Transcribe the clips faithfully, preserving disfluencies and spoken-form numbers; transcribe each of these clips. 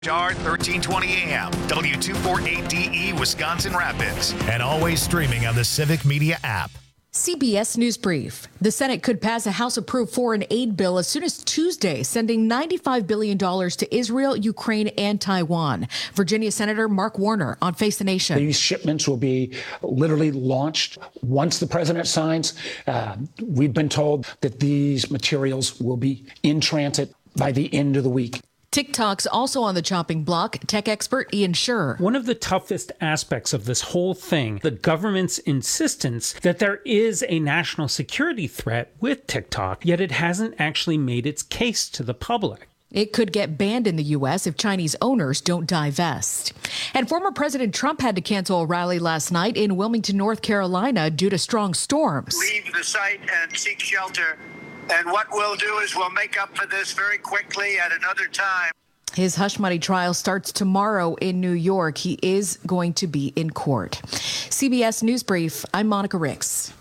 Star thirteen twenty A M, W two forty-eight D E, Wisconsin Rapids, and always streaming on the Civic Media app. C B S News Brief. The Senate could pass a House-approved foreign aid bill as soon as Tuesday, sending ninety-five billion dollars to Israel, Ukraine, and Taiwan. Virginia Senator Mark Warner on Face the Nation. These shipments will be literally launched once the president signs. Uh, we've been told that these materials will be in transit by the end of the week. TikTok's also on the chopping block. Tech expert Ian Scher. One of the toughest aspects of this whole thing, the government's insistence that there is a national security threat with TikTok, yet it hasn't actually made its case to the public. It could get banned in the U S if Chinese owners don't divest. And former President Trump had to cancel a rally last night in Wilmington, North Carolina due to strong storms. Leave the site and seek shelter. And what we'll do is we'll make up for this very quickly at another time. His hush money trial starts tomorrow in New York. He is going to be in court. C B S News Brief, I'm Monica Ricks.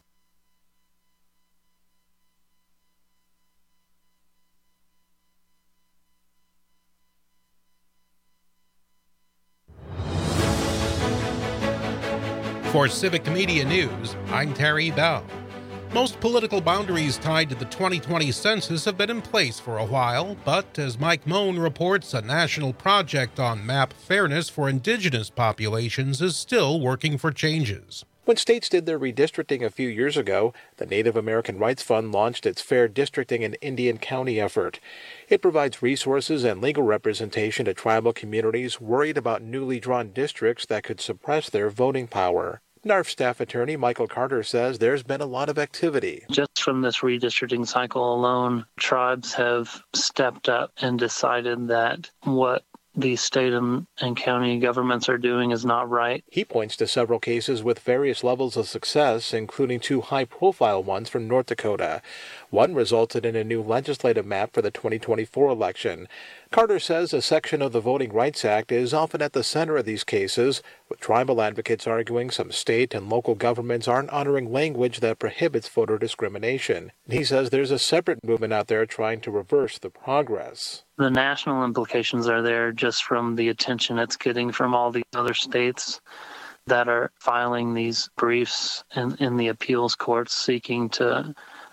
For Civic Media News, I'm Terry Bell. Most political boundaries tied to the twenty twenty census have been in place for a while, but as Mike Moen reports, a national project on map fairness for indigenous populations is still working for changes. When states did their redistricting a few years ago, the Native American Rights Fund launched its Fair Districting in Indian County effort. It provides resources and legal representation to tribal communities worried about newly drawn districts that could suppress their voting power. N A R F staff attorney Michael Carter says there's been a lot of activity. Just from this redistricting cycle alone, tribes have stepped up and decided that what these state and, and county governments are doing is not right. He points to several cases with various levels of success, including two high-profile ones from North Dakota. One resulted in a new legislative map for the twenty twenty-four election. Carter says a section of the Voting Rights Act is often at the center of these cases, with tribal advocates arguing some state and local governments aren't honoring language that prohibits voter discrimination. He says there's a separate movement out there trying to reverse the progress. The national implications are there just from the attention it's getting from all these other states that are filing these briefs in, in the appeals courts seeking to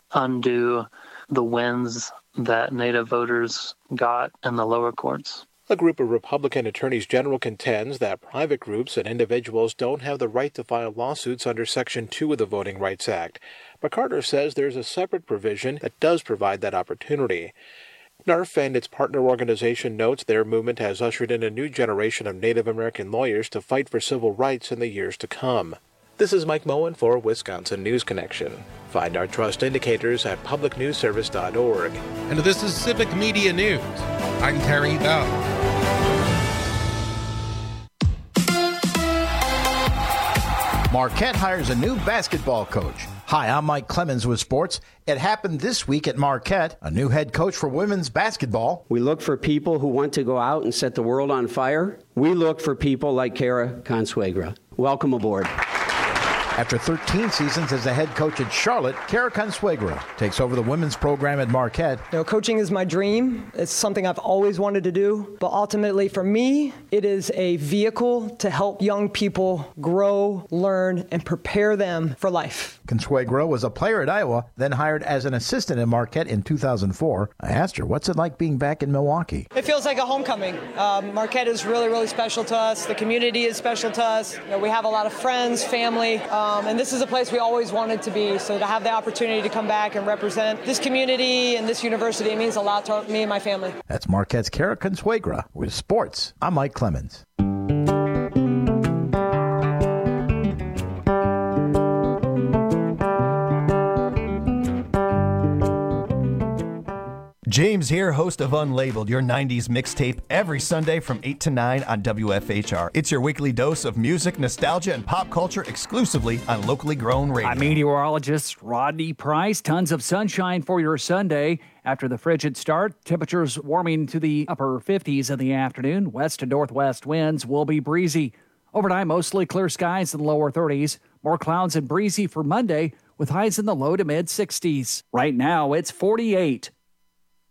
undo the wins that Native voters got in the lower courts. A group of Republican attorneys general contends that private groups and individuals don't have the right to file lawsuits under Section two of the Voting Rights Act. But Carter says there's a separate provision that does provide that opportunity. N A R F and its partner organization notes their movement has ushered in a new generation of Native American lawyers to fight for civil rights in the years to come. This is Mike Moen for Wisconsin News Connection. Find our trust indicators at public news service dot org. And this is Civic Media News. I'm Terry Bell. Marquette hires a new basketball coach. Hi, I'm Mike Clemens with sports. It happened this week at Marquette, a new head coach for women's basketball. We look for people who want to go out and set the world on fire. We look for people like Kara Consuegra. Welcome aboard. After thirteen seasons as the head coach at Charlotte, Kara Consuegra takes over the women's program at Marquette. You know, coaching is my dream. It's something I've always wanted to do. But ultimately, for me, it is a vehicle to help young people grow, learn, and prepare them for life. Consuegra was a player at Iowa, then hired as an assistant at Marquette in two thousand four. I asked her, what's it like being back in Milwaukee? It feels like a homecoming. Um, Marquette is really, really special to us. The community is special to us. You know, we have a lot of friends, family. Um, and this is a place we always wanted to be. So to have the opportunity to come back and represent this community and this university, it means a lot to me and my family. That's Marquette's Kara Consuegra with sports. I'm Mike Clemens. James here, host of Unlabeled, your nineties mixtape, every Sunday from eight to nine on W F H R. It's your weekly dose of music, nostalgia, and pop culture exclusively on locally grown radio. I'm meteorologist Rodney Price. Tons of sunshine for your Sunday. After the frigid start, temperatures warming to the upper fifties in the afternoon. West to northwest winds will be breezy. Overnight, mostly clear skies in the lower thirties. More clouds and breezy for Monday with highs in the low to mid sixties. Right now, it's forty-eight.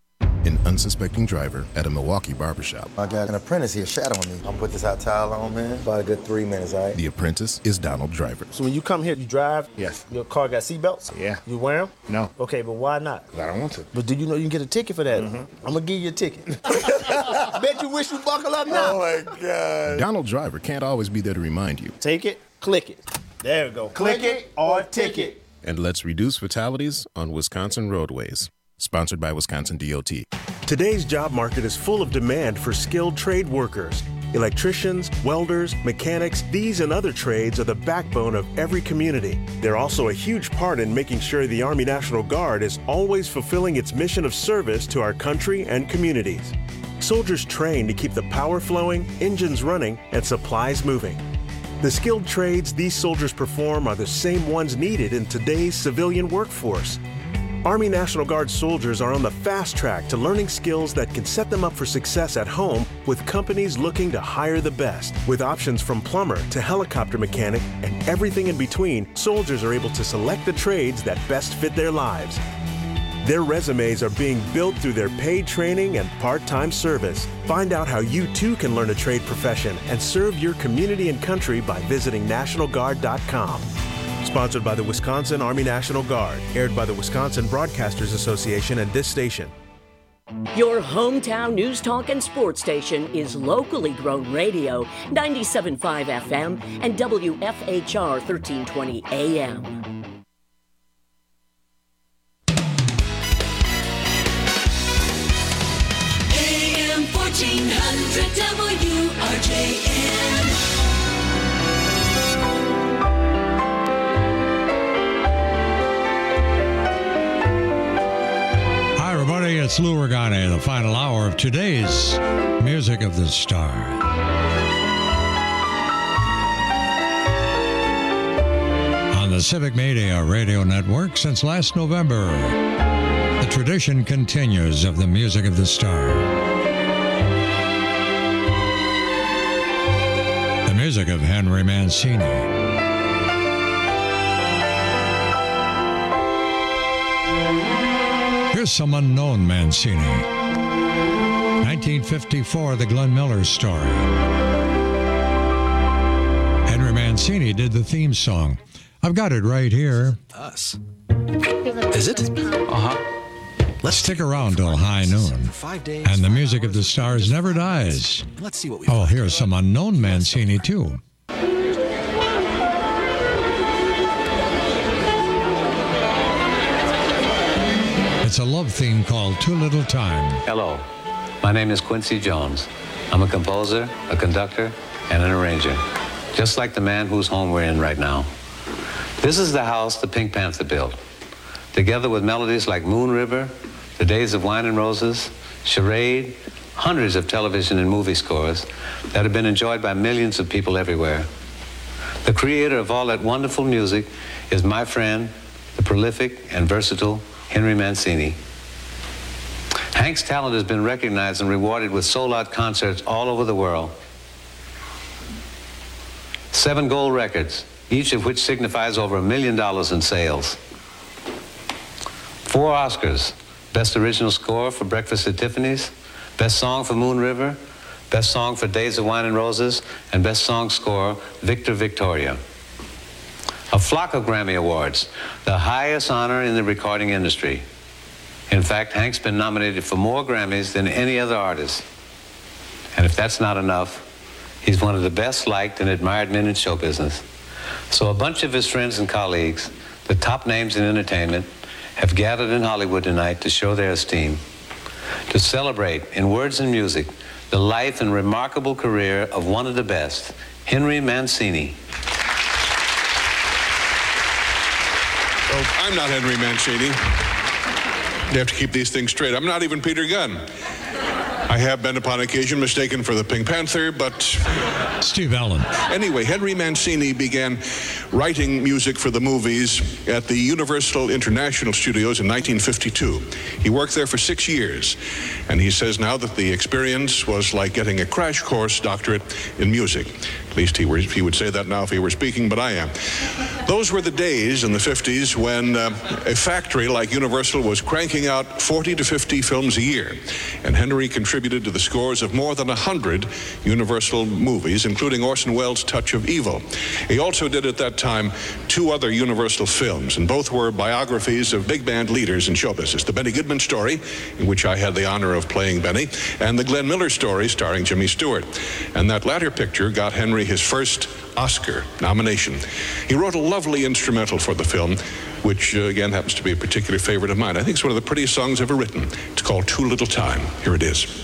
an unsuspecting driver at a Milwaukee barbershop. I got an apprentice here shadowing me. I'm gonna put this hot towel on, man. About a good three minutes, all right? The apprentice is Donald Driver. So when you come here, you drive? Yes. Your car got seatbelts? Yeah. You wear them? No. Okay, but why not? I don't want to. But do you know you can get a ticket for that? Mm-hmm. I'm gonna give you a ticket. Bet you wish you buckle up now. Oh my God. Donald Driver can't always be there to remind you. Take it, click it. There we go. Click it or ticket. And let's reduce fatalities on Wisconsin roadways. Sponsored by Wisconsin D O T. Today's job market is full of demand for skilled trade workers. Electricians, welders, mechanics, these and other trades are the backbone of every community. They're also a huge part in making sure the Army National Guard is always fulfilling its mission of service to our country and communities. Soldiers train to keep the power flowing, engines running, and supplies moving. The skilled trades these soldiers perform are the same ones needed in today's civilian workforce. Army National Guard soldiers are on the fast track to learning skills that can set them up for success at home with companies looking to hire the best. With options from plumber to helicopter mechanic and everything in between, soldiers are able to select the trades that best fit their lives. Their resumes are being built through their paid training and part-time service. Find out how you too can learn a trade profession and serve your community and country by visiting national guard dot com. Sponsored by the Wisconsin Army National Guard. Aired by the Wisconsin Broadcasters Association and this station. Your hometown news talk and sports station is locally grown radio, ninety-seven point five F M and W F H R thirteen twenty A M. A M fourteen hundred W R J M. Everybody, it's Lou Regani, the final hour of today's Music of the Star. On the Civic Media Radio Network since last November, the tradition continues of the Music of the Star. The music of Henry Mancini. Here's some unknown Mancini. nineteen fifty-four, the Glenn Miller Story. Henry Mancini did the theme song. I've got it right here. Us. Is it? Uh-huh. Let's stick around till high noon. And the music of the stars never dies. Let's see what we Oh, here's some unknown Mancini, too. It's a love theme called Too Little Time. Hello, my name is Quincy Jones. I'm a composer, a conductor, and an arranger, just like the man whose home we're in right now. This is the house the Pink Panther built, together with melodies like Moon River, The Days of Wine and Roses, Charade, hundreds of television and movie scores that have been enjoyed by millions of people everywhere. The creator of all that wonderful music is my friend, the prolific and versatile Henry Mancini. Hank's talent has been recognized and rewarded with sold-out concerts all over the world. Seven gold records, each of which signifies over a million dollars in sales. Four Oscars, Best Original Score for Breakfast at Tiffany's, Best Song for Moon River, Best Song for Days of Wine and Roses, and Best Song Score, Victor Victoria. A flock of Grammy Awards, the highest honor in the recording industry. In fact, Hank's been nominated for more Grammys than any other artist. And if that's not enough, he's one of the best liked and admired men in show business. So a bunch of his friends and colleagues, the top names in entertainment, have gathered in Hollywood tonight to show their esteem, to celebrate, in words and music, the life and remarkable career of one of the best, Henry Mancini. Well, I'm not Henry Mancini. You have to keep these things straight. I'm not even Peter Gunn. I have been upon occasion mistaken for the Pink Panther, but... Steve Allen. Anyway, Henry Mancini began writing music for the movies at the Universal International Studios in nineteen fifty-two. He worked there for six years, and he says now that the experience was like getting a crash course doctorate in music. At least he, were, he would say that now if he were speaking, but I am. Those were the days in the fifties when uh, a factory like Universal was cranking out forty to fifty films a year. And Henry contributed to the scores of more than one hundred Universal movies, including Orson Welles' Touch of Evil. He also did at that time two other Universal films, and both were biographies of big band leaders in show business. The Benny Goodman Story, in which I had the honor of playing Benny, and the Glenn Miller Story, starring Jimmy Stewart. And that latter picture got Henry his first Oscar nomination. He wrote a lovely instrumental for the film, which uh, again happens to be a particular favorite of mine. I think it's one of the prettiest songs ever written. It's called Too Little Time. Here it is.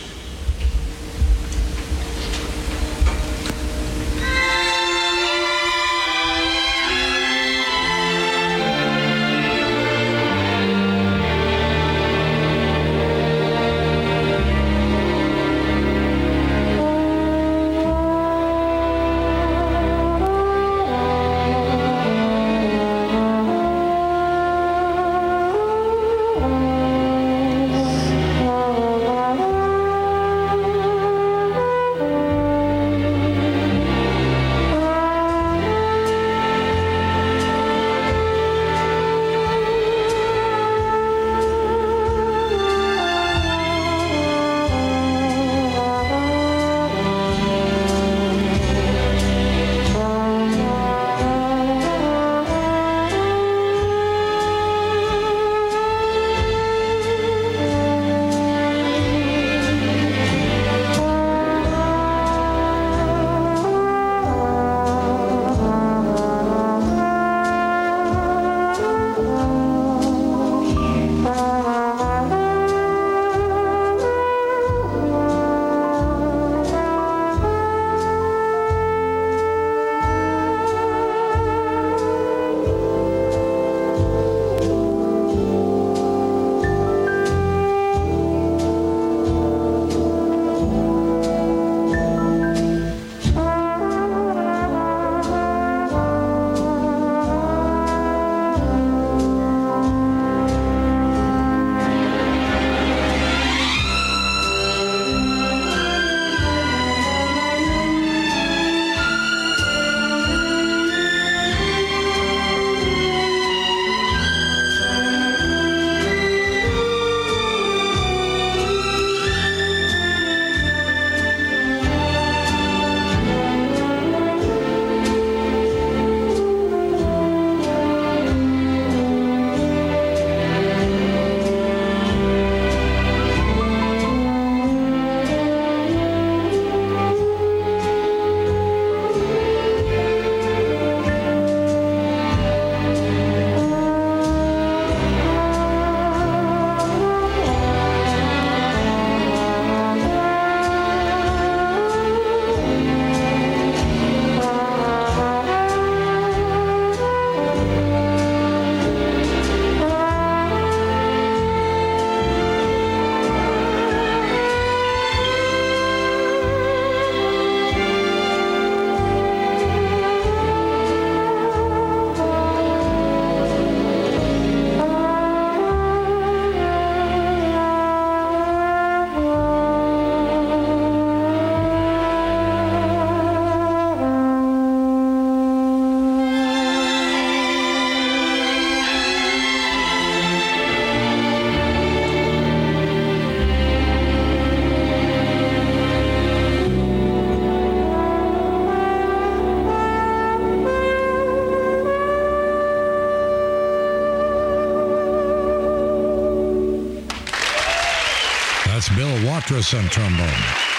That's Bill Watrous on trombone.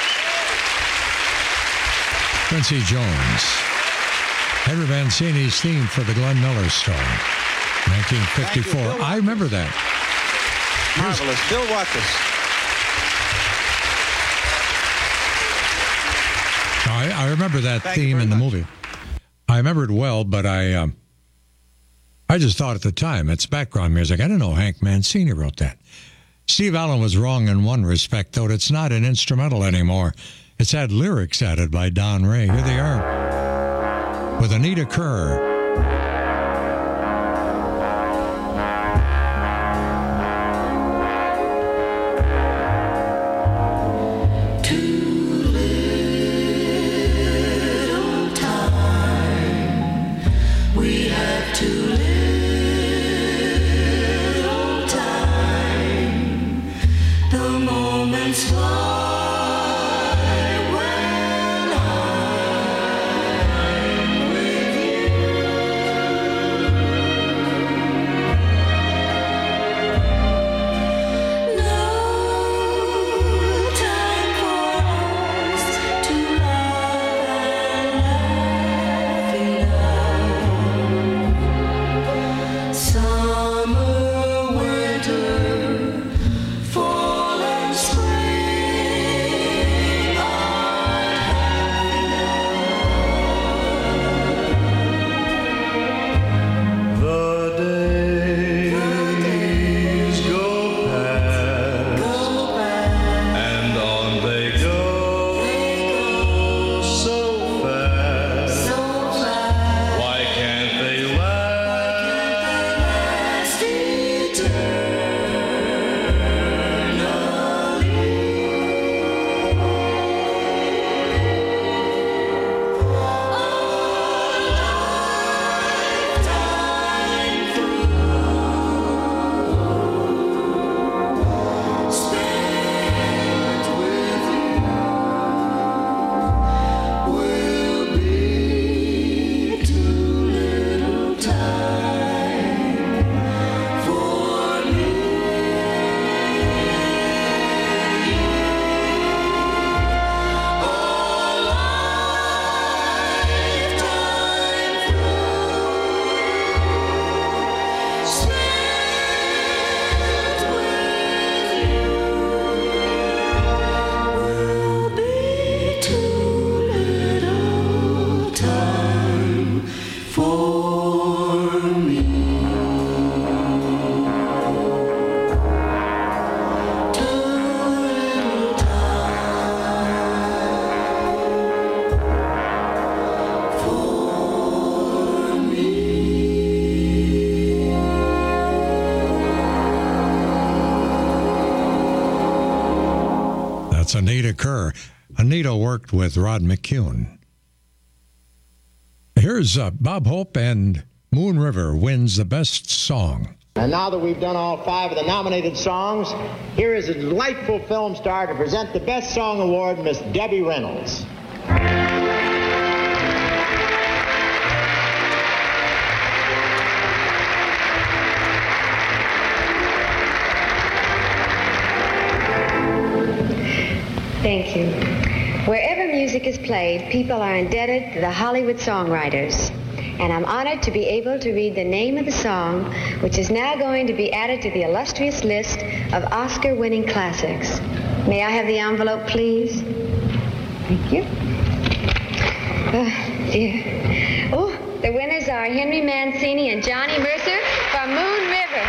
Quincy Jones. Henry Mancini's theme for the Glenn Miller Story. nineteen fifty-four. You, I remember that. Marvelous. Bill Watrous. I, I remember that Thank theme in the much. movie. I remember it well, but I um, I just thought at the time, it's background music. I didn't know Hank Mancini wrote that. Steve Allen was wrong in one respect, though. It's not an instrumental anymore. It's had lyrics added by Don Ray. Here they are with Anita Kerr. Too little time. That's Anita Kerr. Anita worked with Rod McCune. Here's uh, Bob Hope, and Moon River wins the best song. And now that we've done all five of the nominated songs, here is a delightful film star to present the Best Song Award, Miss Debbie Reynolds. Thank you. Wherever music is played, people are indebted to the Hollywood songwriters. And I'm honored to be able to read the name of the song, which is now going to be added to the illustrious list of Oscar-winning classics. May I have the envelope, please? Thank you. Oh, dear. Oh, the winners are Henry Mancini and Johnny Mercer from Moon River.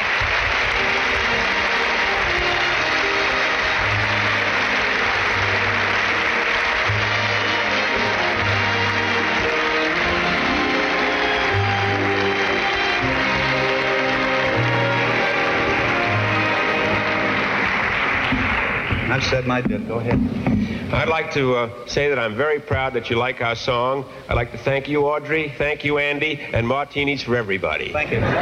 I've said my bit. Go ahead. I'd like to uh, say that I'm very proud that you like our song. I'd like to thank you, Audrey, thank you, Andy, and martinis for everybody. Thank you.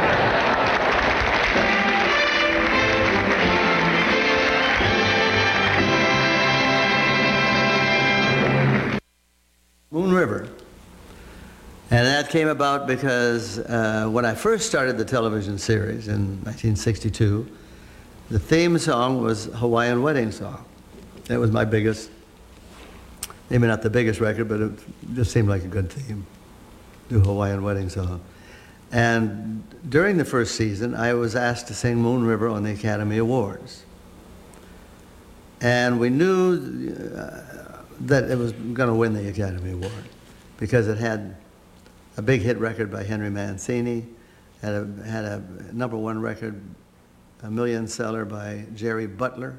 Moon River. And that came about because uh, when I first started the television series in nineteen sixty-two, the theme song was Hawaiian Wedding Song. That was my biggest, maybe not the biggest record, but it just seemed like a good theme, do Hawaiian Wedding Song. And during the first season, I was asked to sing Moon River on the Academy Awards. And we knew uh, that it was going to win the Academy Award because it had a big hit record by Henry Mancini, had a, had a number one record, a million seller by Jerry Butler.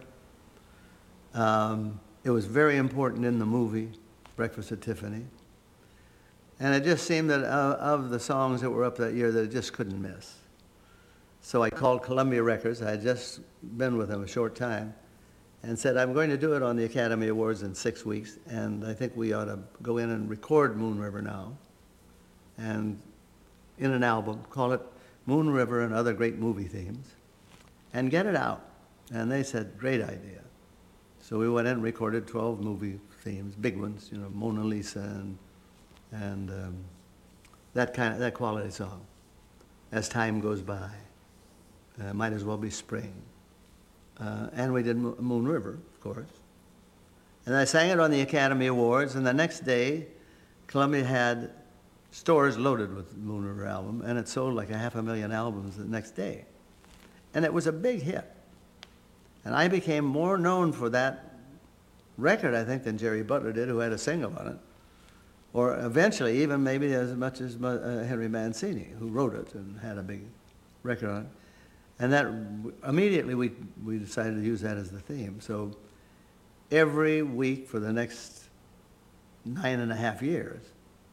Um, it was very important in the movie, Breakfast at Tiffany. And it just seemed that uh, of the songs that were up that year that it just couldn't miss. So I called Columbia Records, I had just been with them a short time, and said, I'm going to do it on the Academy Awards in six weeks, and I think we ought to go in and record Moon River now, and in an album, call it Moon River and Other Great Movie Themes, and get it out. And they said, great idea. So we went in and recorded twelve movie themes, big ones, you know, Mona Lisa and, and um, that kind of, that quality song. As Time Goes By, uh, Might As Well Be Spring. Uh, and we did Mo Moon River, of course. And I sang it on the Academy Awards, and the next day, Columbia had stores loaded with the Moon River album, and it sold like a half a million albums the next day. And it was a big hit. And I became more known for that record, I think, than Jerry Butler did, who had a single on it. Or eventually, even maybe as much as uh, Henry Mancini, who wrote it and had a big record on it. And that, immediately we, we decided to use that as the theme. So every week for the next nine and a half years,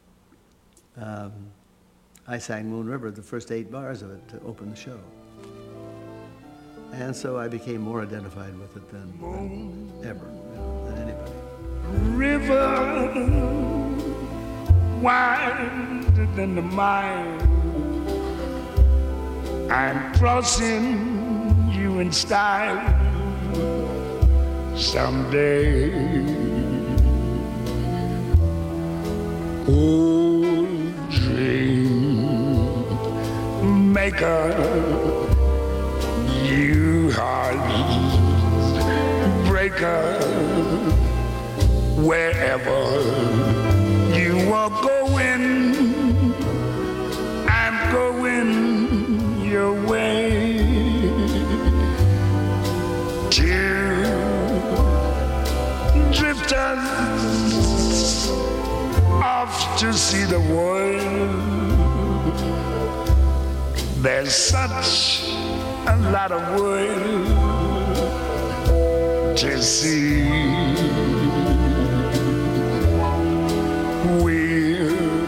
um, I sang Moon River, the first eight bars of it, to open the show. And so I became more identified with it than, than ever, you know, than anybody. River wider than the mile, I'm crossing you in style someday. Oh, dream maker, you heart breaker, wherever you are going, I'm going your way. Two drifters off to see the world. There's such a lot of world to see. We're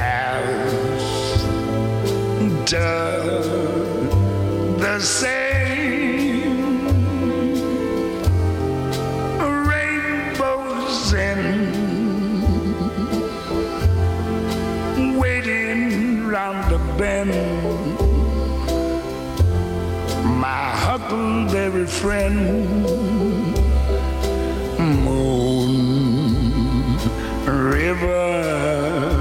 after the same rainbow been my huckleberry friend, Moon River.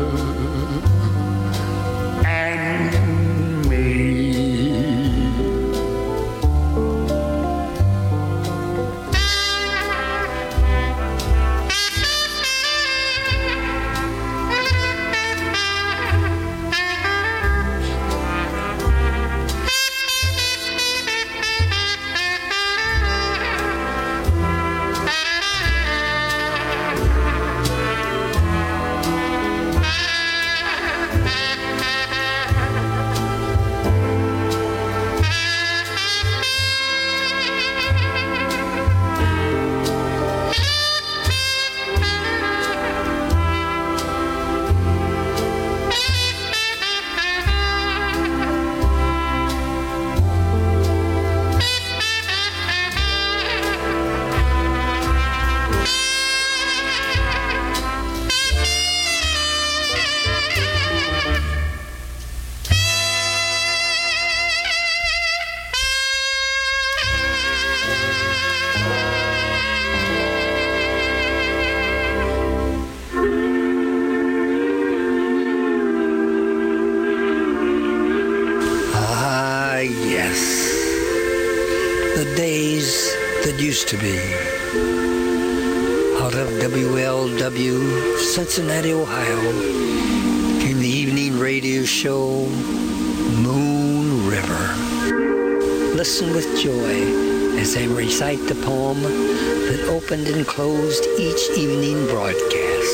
Used to be out of W L W, Cincinnati, Ohio, came the evening radio show Moon River. Listen with joy as I recite the poem that opened and closed each evening broadcast.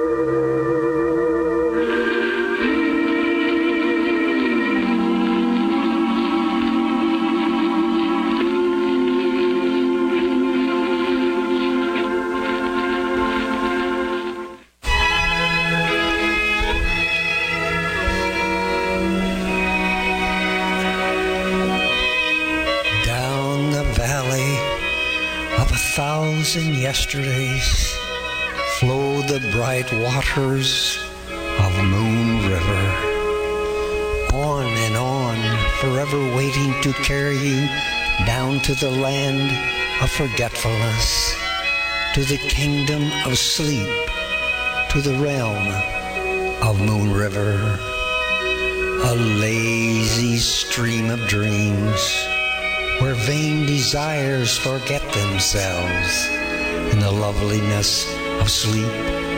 And yesterdays flow the bright waters of Moon River. On and on, forever waiting to carry you down to the land of forgetfulness, to the kingdom of sleep, to the realm of Moon River. A lazy stream of dreams where vain desires forget themselves in the loveliness of sleep.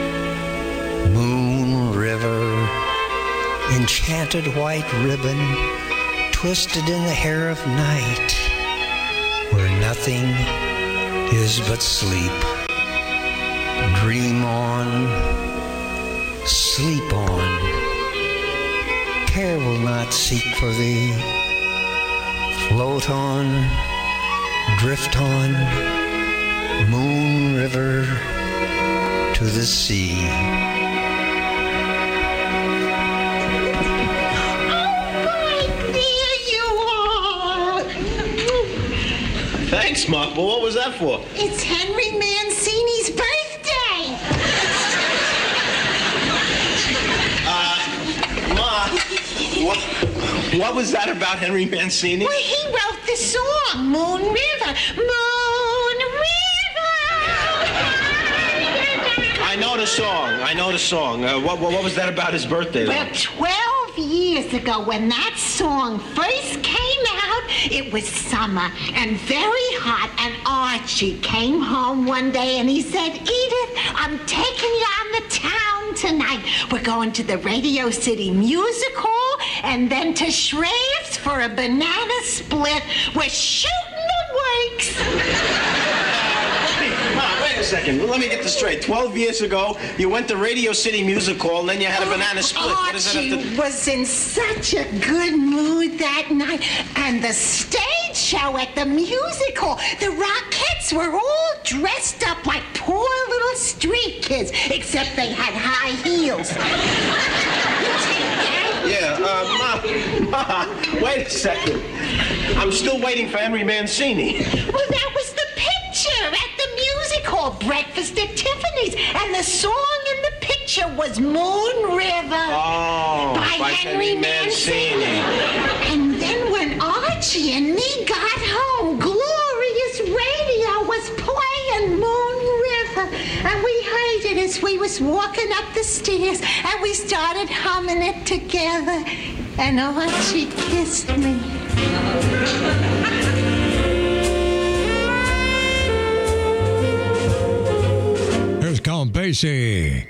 Moon River, enchanted white ribbon twisted in the hair of night, where nothing is but sleep. Dream on, sleep on, care will not seek for thee. Float on, drift on, Moon River to the sea. Thanks, Mark. Well, what was that for? It's Henry Mancini's birthday. uh, Ma, what, what was that about Henry Mancini? Well, he wrote the song, Moon River. Moon River. I know the song. I know the song. Uh, what, what, what was that about his birthday, though? Well, twelve years ago, when that song first came out, it was summer and very hot, and Archie came home one day and he said, Edith, I'm taking you on the town tonight. We're going to the Radio City Music Hall and then to Shrav's for a banana split. We're shooting the works. Ma, wait a second. Let me get this straight. Twelve years ago, you went to Radio City Music Hall and then you had a banana split. Archie what does that have to... was in such a good mood that night. And the stage show at the music hall, the Rockettes were all dressed up like poor little street kids, except they had high heels. Yeah, uh, Ma, Ma, wait a second. I'm still waiting for Henry Mancini. Well, that was the picture at the music hall, Breakfast at Tiffany's, and the song in the picture picture was Moon River Oh, by, by Henry Henry Mancini. Mancini. And then when Archie and me got home, Glorious Radio was playing Moon River. And we heard it as we was walking up the stairs, and we started humming it together. And Archie kissed me. Here's Count Basie.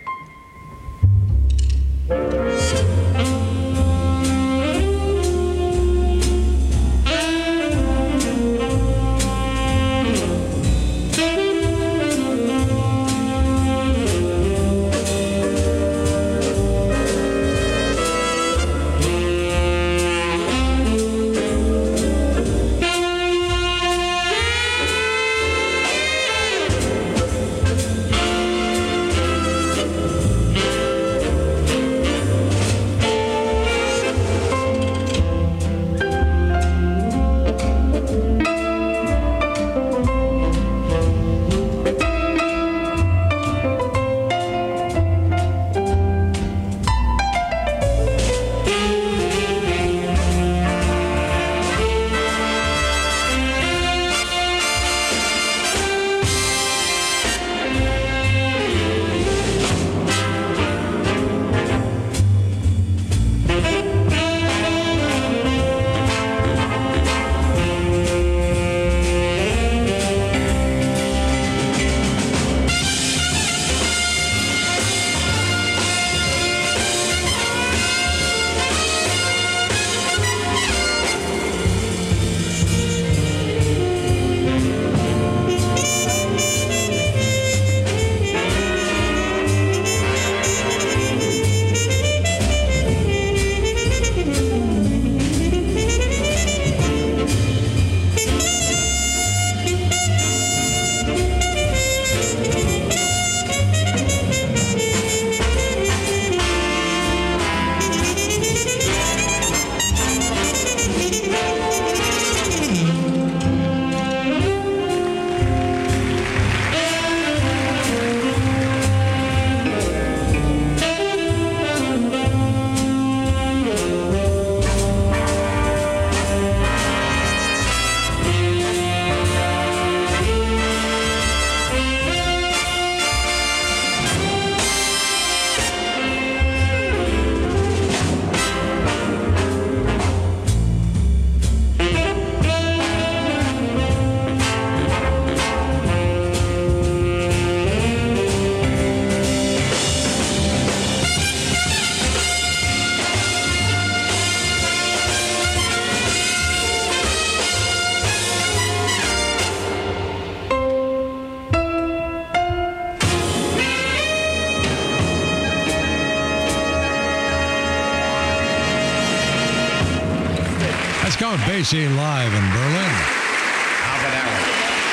Count Basie live in Berlin. Albert Allen.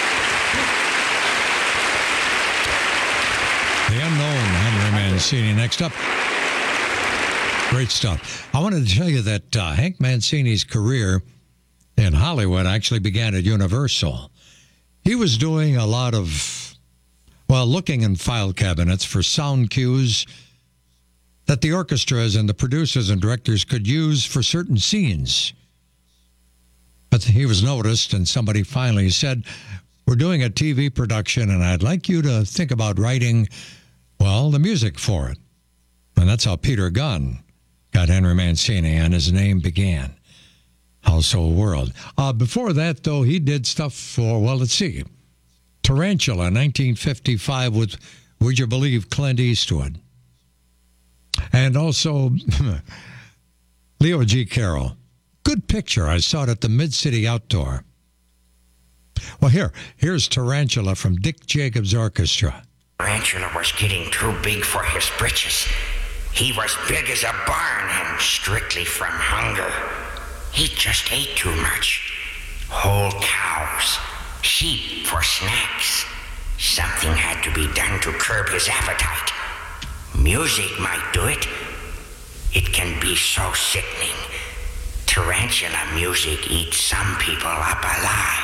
The unknown Henry Mancini. Next up. Great stuff. I wanted to tell you that uh, Hank Mancini's career in Hollywood actually began at Universal. He was doing a lot of, well, looking in file cabinets for sound cues that the orchestras and the producers and directors could use for certain scenes. But he was noticed, and somebody finally said, we're doing a T V production, and I'd like you to think about writing, well, the music for it. And that's how Peter Gunn got Henry Mancini, and his name began. Household World. Uh, before that, though, he did stuff for, well, let's see, Tarantula, nineteen fifty-five, with, would you believe, Clint Eastwood. And also, Leo G. Carroll. Good picture. I saw it at the Mid-City Outdoor. Well, here, here's Tarantula from Dick Jacobs Orchestra. Tarantula was getting too big for his britches. He was big as a barn and strictly from hunger. He just ate too much. Whole cows, sheep for snacks. Something had to be done to curb his appetite. Music might do it. It can be so sickening. Tarantula music eats some people up alive.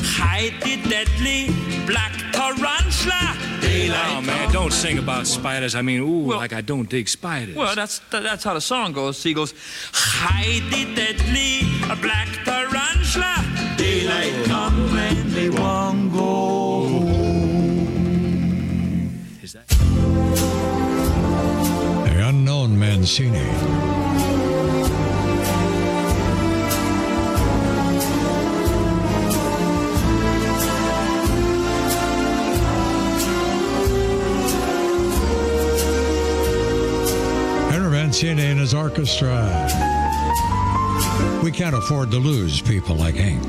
hide the deadly black tarantula. Daylight Oh, man, don't sing about spiders. I mean, ooh, Well- like I don't dig spiders. Well, that's that's how the song goes. She goes, hide the deadly black tarantula. Daylight come and they won't go home. Is that... The unknown Mancini. Henry Mancini and his orchestra. We can't afford to lose people like Hank.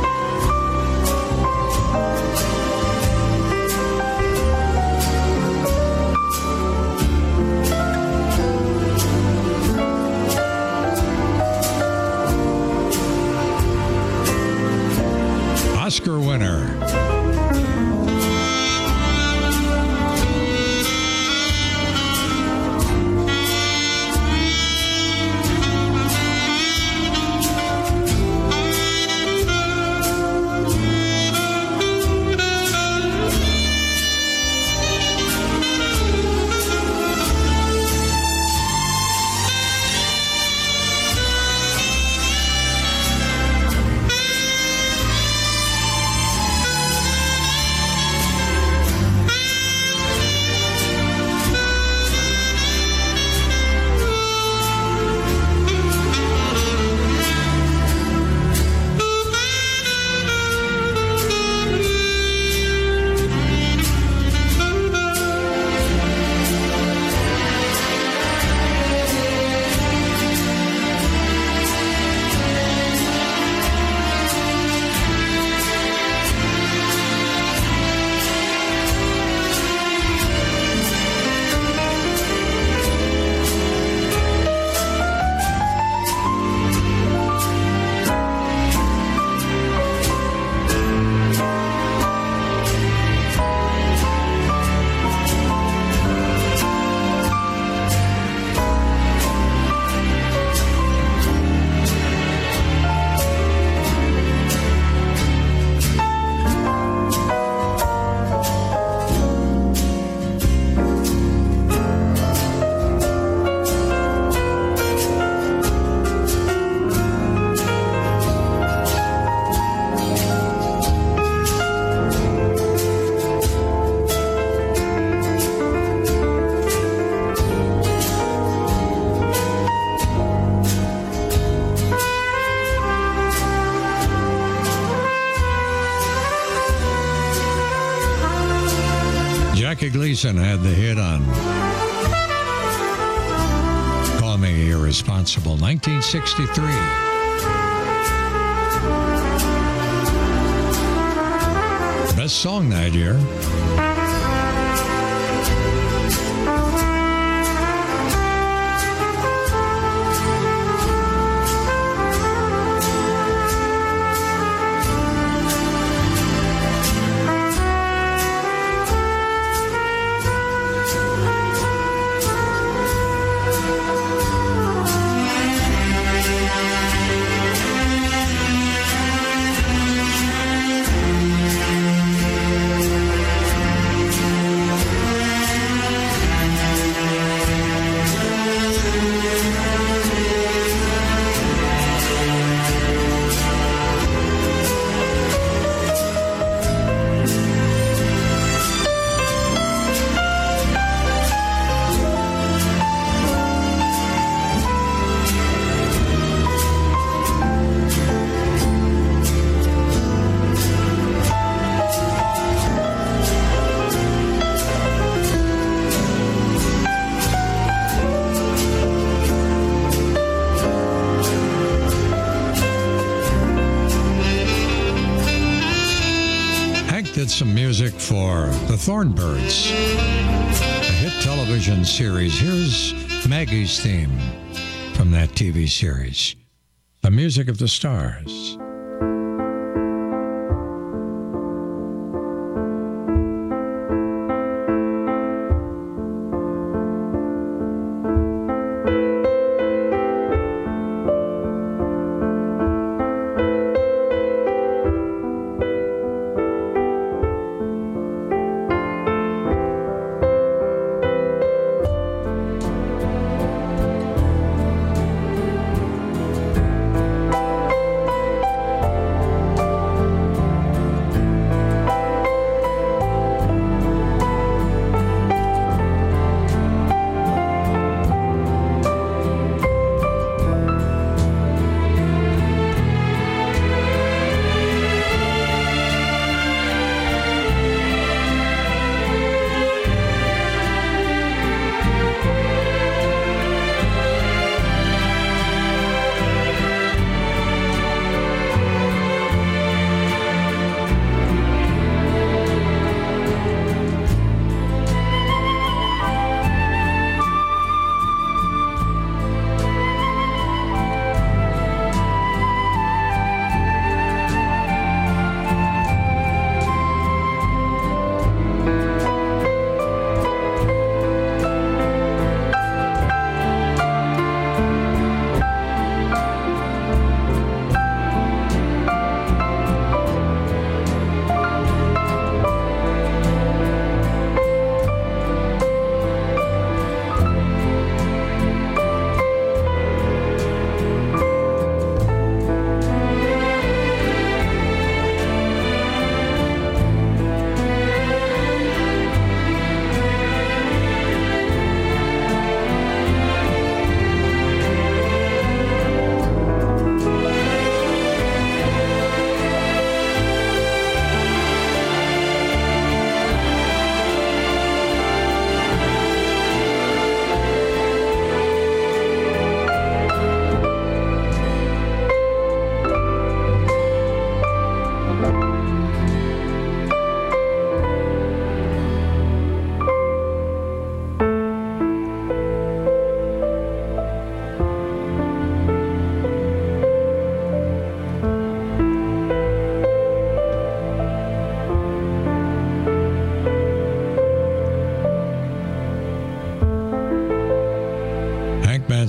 Oscar winner. Jackie Gleason had the hit on Call Me Irresponsible, nineteen sixty-three. Best song that year. Did some music for the Thornbirds, a hit television series. Here's Maggie's theme from that T V series, The Music of the Stars.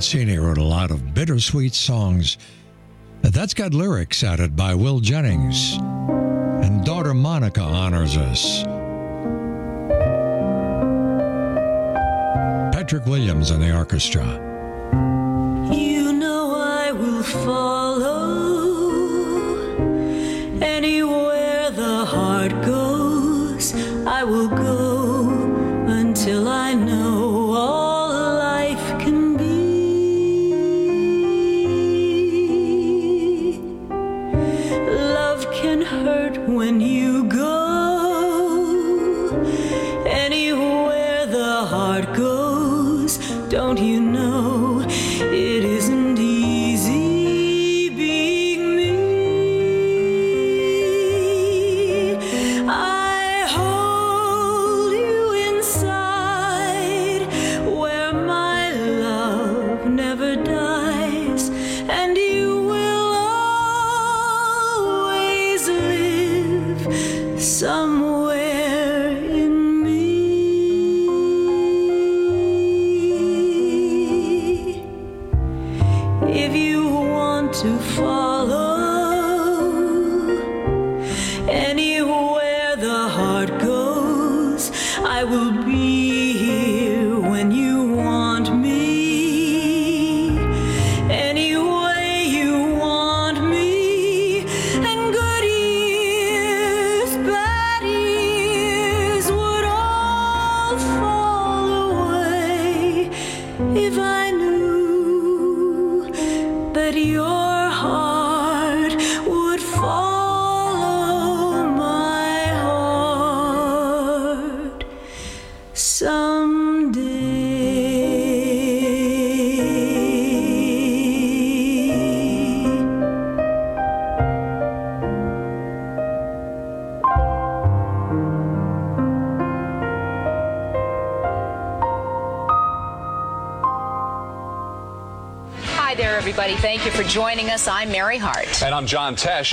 Mancini wrote a lot of bittersweet songs. That's got lyrics added by Will Jennings. And daughter Monica honors us. Patrick Williams and the orchestra. You know I will follow anywhere the heart goes. I will go until I know all life can be. Love can hurt when you go anywhere the heart goes. Don't you know it isn't easy being me? I hold you inside where my love never dies, and you will always live somewhere in me. If you want to follow anywhere the heart goes, I will be here when you want me. Any way you want me. And good years, bad years would all fall away if I knew that your heart would follow my heart someday. Hi there, everybody. Thank you for joining us. I'm Mary Hart. And I'm John Tesh.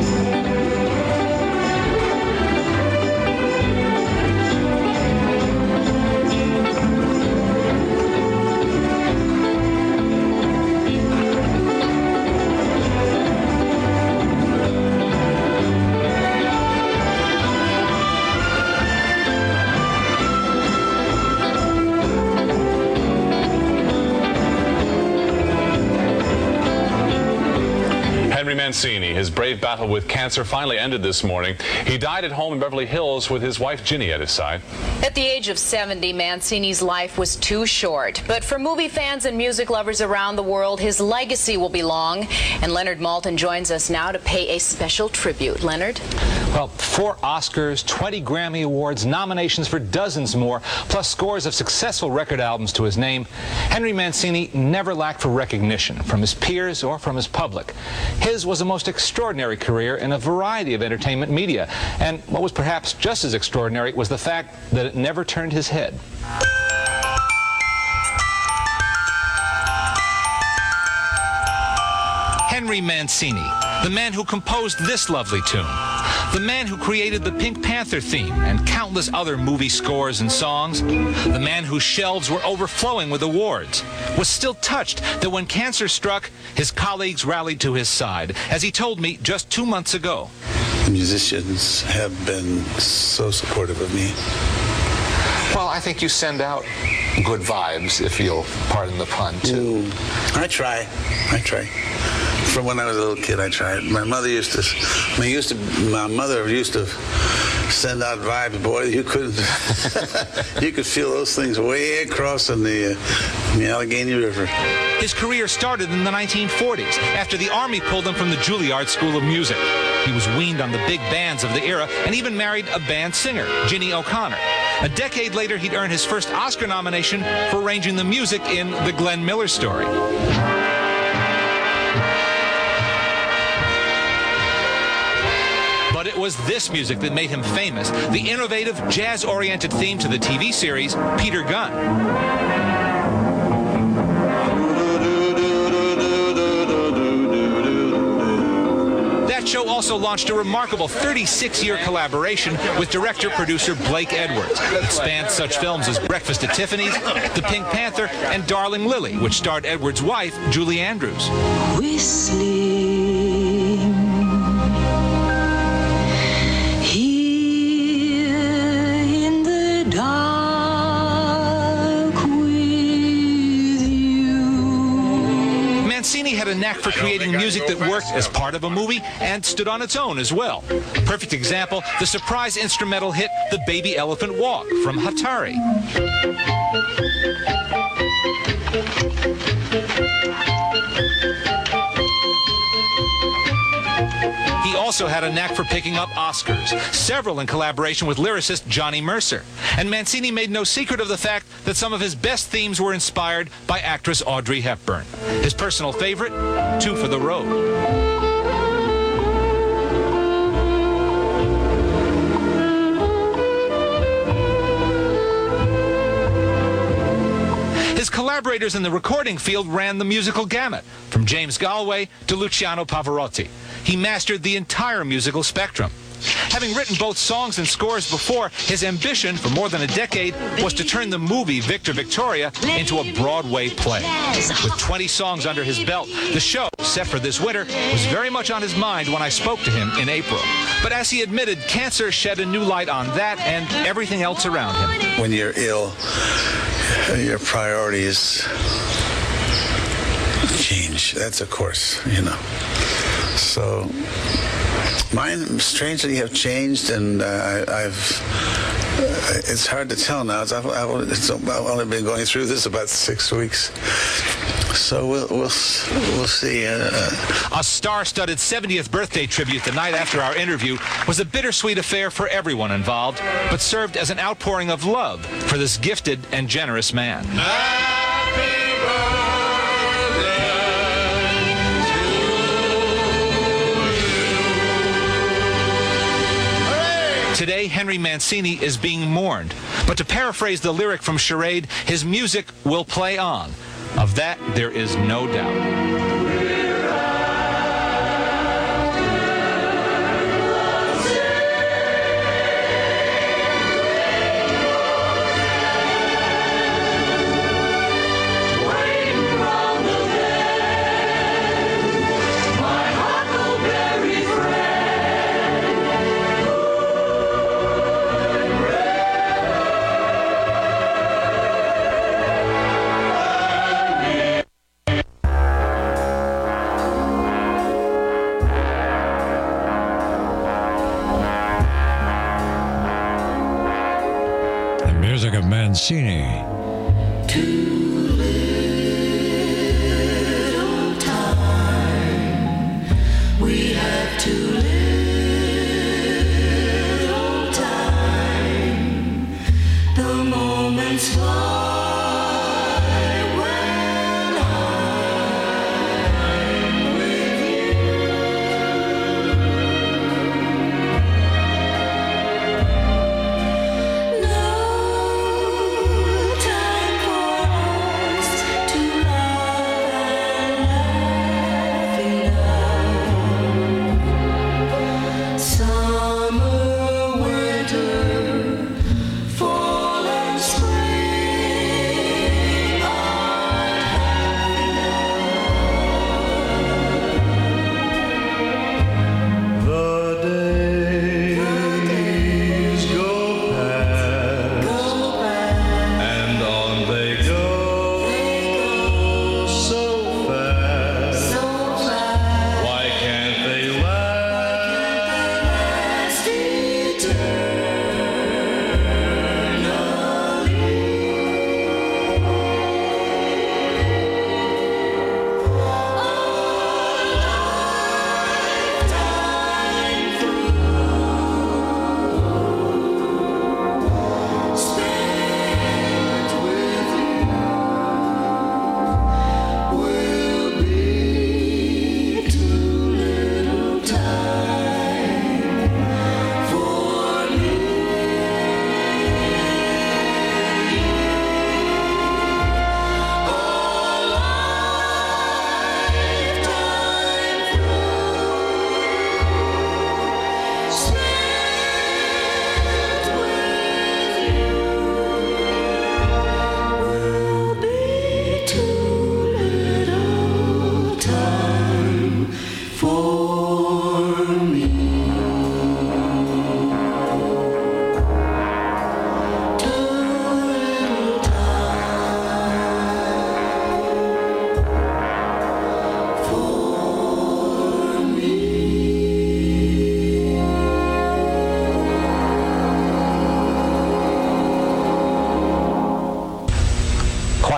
Henry Mancini, his brave battle with cancer finally ended this morning. He died at home in Beverly Hills with his wife Ginny at his side. At the age of seventy, Mancini's life was too short. But for movie fans and music lovers around the world, his legacy will be long. And Leonard Maltin joins us now to pay a special tribute. Leonard? Well, four Oscars, twenty Grammy Awards, nominations for dozens more, plus scores of successful record albums to his name. Henry Mancini never lacked for recognition from his peers or from his public. His was a most extraordinary career in a variety of entertainment media. And what was perhaps just as extraordinary was the fact that it never turned his head. Henry Mancini, the man who composed this lovely tune, the man who created the Pink Panther theme and countless other movie scores and songs, the man whose shelves were overflowing with awards, was still touched that when cancer struck, his colleagues rallied to his side, as he told me just two months ago. The musicians have been so supportive of me. Well, I think you send out good vibes, if you'll pardon the pun, too. Mm, I try. I try. From when I was a little kid, I tried. My mother used to, I mean, used to, my mother used to send out vibes. Boy, you couldn't, you could feel those things way across in the, uh, in the Allegheny River. His career started in the nineteen forties, after the Army pulled him from the Juilliard School of Music. He was weaned on the big bands of the era and even married a band singer, Ginny O'Connor. A decade later, he'd earned his first Oscar nomination for arranging the music in The Glenn Miller Story. But it was this music that made him famous, the innovative, jazz-oriented theme to the T V series Peter Gunn. That show also launched a remarkable thirty-six-year collaboration with director-producer Blake Edwards. It spanned such films as Breakfast at Tiffany's, The Pink Panther, and Darling Lily, which starred Edwards' wife, Julie Andrews. Whistling here in the dark with you. Mancini had a knack for creating music that worked as part of a movie and stood on its own as well. Perfect example, the surprise instrumental hit The Baby Elephant Walk from Hatari. He also had a knack for picking up Oscars, several in collaboration with lyricist Johnny Mercer. And Mancini made no secret of the fact that some of his best themes were inspired by actress Audrey Hepburn. His personal favorite, Two for the Road. His collaborators in the recording field ran the musical gamut, from James Galway to Luciano Pavarotti. He mastered the entire musical spectrum. Having written both songs and scores before, his ambition for more than a decade was to turn the movie Victor Victoria into a Broadway play. With twenty songs under his belt, the show, set for this winter, was very much on his mind when I spoke to him in April. But as he admitted, cancer shed a new light on that and everything else around him. When you're ill, your priorities change. That's a course, you know. So mine strangely have changed, and uh, I, I've. Uh, it's hard to tell now. It's, I've, I've, it's, I've only been going through this about six weeks. So we'll we'll we'll see. Uh, a star-studded seventieth birthday tribute the night after our interview was a bittersweet affair for everyone involved, but served as an outpouring of love for this gifted and generous man. Today, Henry Mancini is being mourned. But to paraphrase the lyric from Charade, his music will play on. Of that, there is no doubt. Of Mancini. Too little time. We have too little time. The moments fly when I'm with you. No.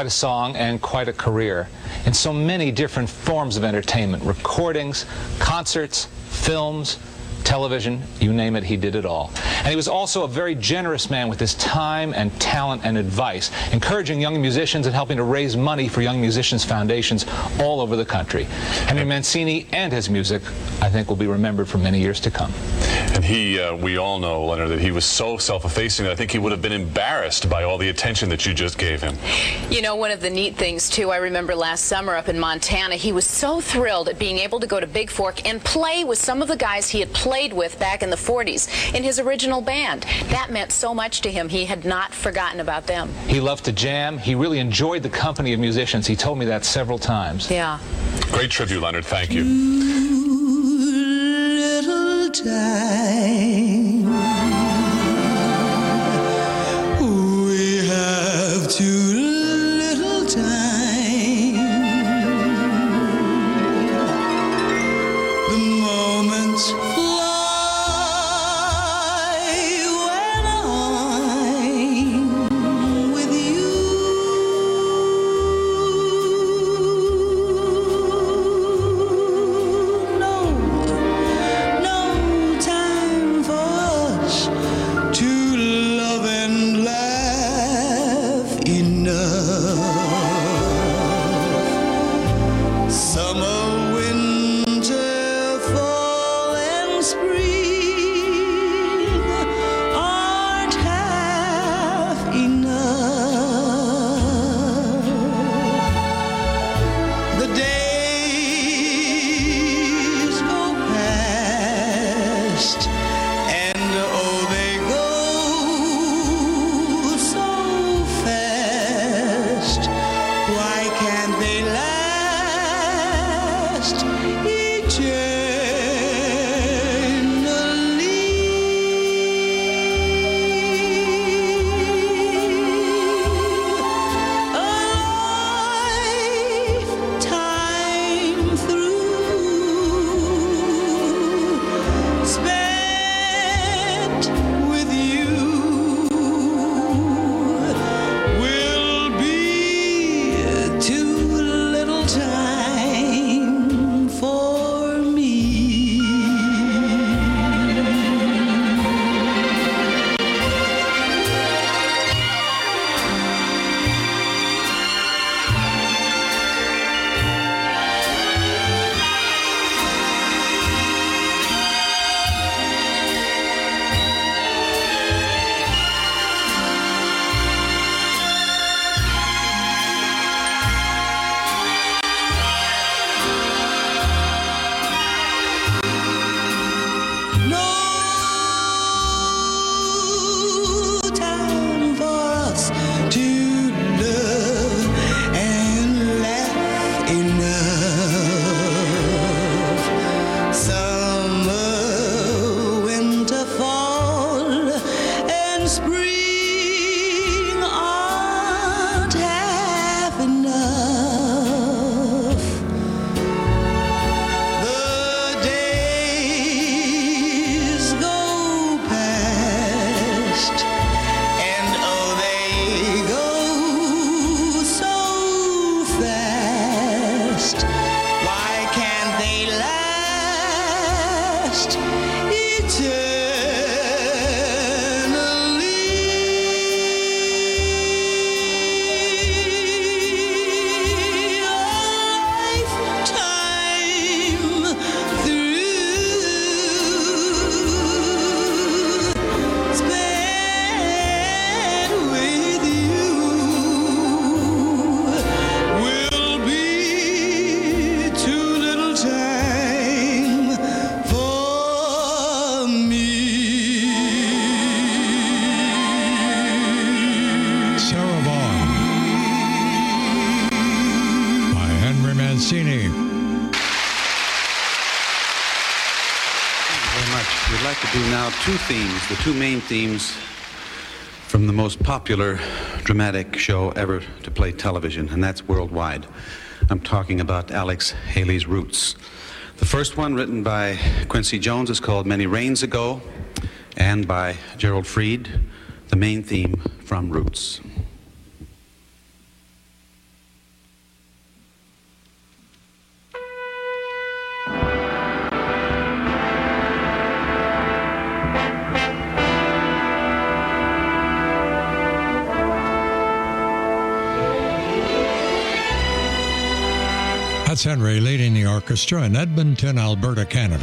a song and quite a career in so many different forms of entertainment, recordings, concerts, films, television, you name it, he did it all. And he was also a very generous man with his time and talent and advice, encouraging young musicians and helping to raise money for young musicians' foundations all over the country. Henry Mancini and his music, I think, will be remembered for many years to come. And he, uh, we all know, Leonard, that he was so self-effacing that I think he would have been embarrassed by all the attention that you just gave him. You know, one of the neat things, too, I remember last summer up in Montana, he was so thrilled at being able to go to Big Fork and play with some of the guys he had played with back in the forties in his original band. That meant so much to him. He had not forgotten about them. He loved to jam. He really enjoyed the company of musicians. He told me that several times. Yeah. Great tribute, Leonard. Thank you. Little time. We have too little time. The moments fly when I'm with you. No, no time for us to love and laugh enough. Summer, winter, fall, and spring aren't half enough. The days go past, and oh, they go so fast. Why can't they last eternally? A lifetime through, spent with you, will be too little time for me. No time for us to love and laugh enough. Summer, winter, fall, and spring aren't half enough. The days go past, and oh, they go so fast. Why can't they last eternally? A lifetime through, spent with you, will be too little time for me. Sarah Vaughan by Henry Mancini. Thank you very much. We'd like to do now two themes, the two main themes from the most popular dramatic show ever to play television, and that's worldwide. I'm talking about Alex Haley's Roots. The first one, written by Quincy Jones, is called Many Rains Ago, and by Gerald Fried, the main theme from Roots. That's Henry leading the orchestra in Edmonton, Alberta, Canada.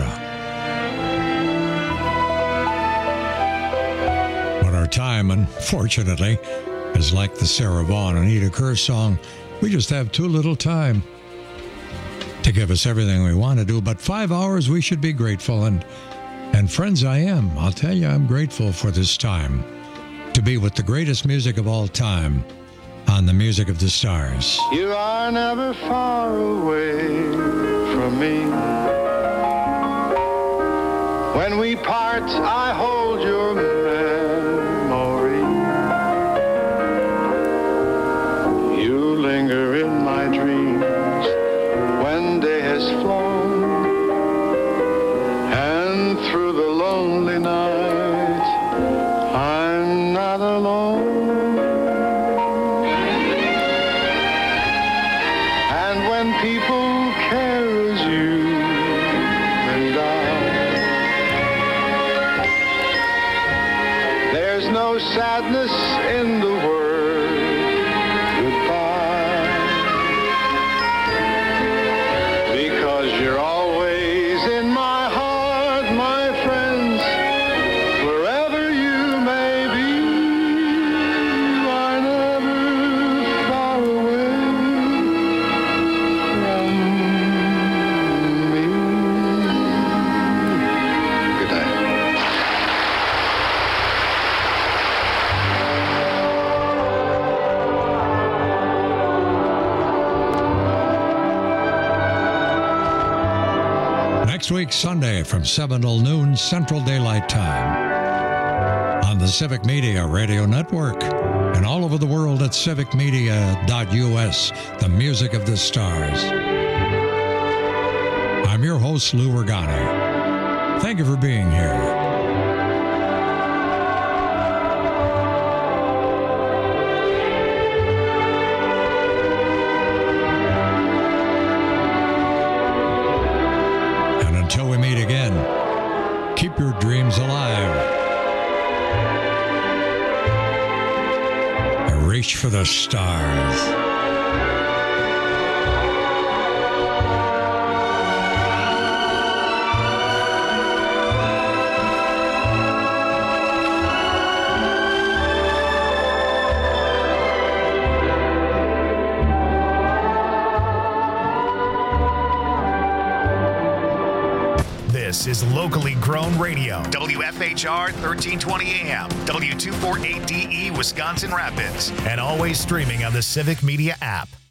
But our time, unfortunately, is like the Sarah Vaughan and Eda Kerr song. We just have too little time to give us everything we want to do. But five hours, we should be grateful. And, and friends, I am. I'll tell you, I'm grateful for this time to be with the greatest music of all time on the Music of the Stars. You are never far away from me. When we part, I hold your memory. You linger in my dreams when day has flown, and through the lonely night, I'm not alone. People care as you and I. There's no sadness in the word goodbye, because you're always in my heart, my friends, wherever you may be. You are never far away. Next week, Sunday, from seven till noon Central Daylight Time on the Civic Media Radio Network and all over the world at civic media dot U S, the Music of the Stars. I'm your host, Lou Regani. Thank you for being here. Until we meet again, keep your dreams alive. And reach for the stars. This is locally grown radio. W F H R thirteen twenty A M, W two forty-eight D E, Wisconsin Rapids, and always streaming on the Civic Media app.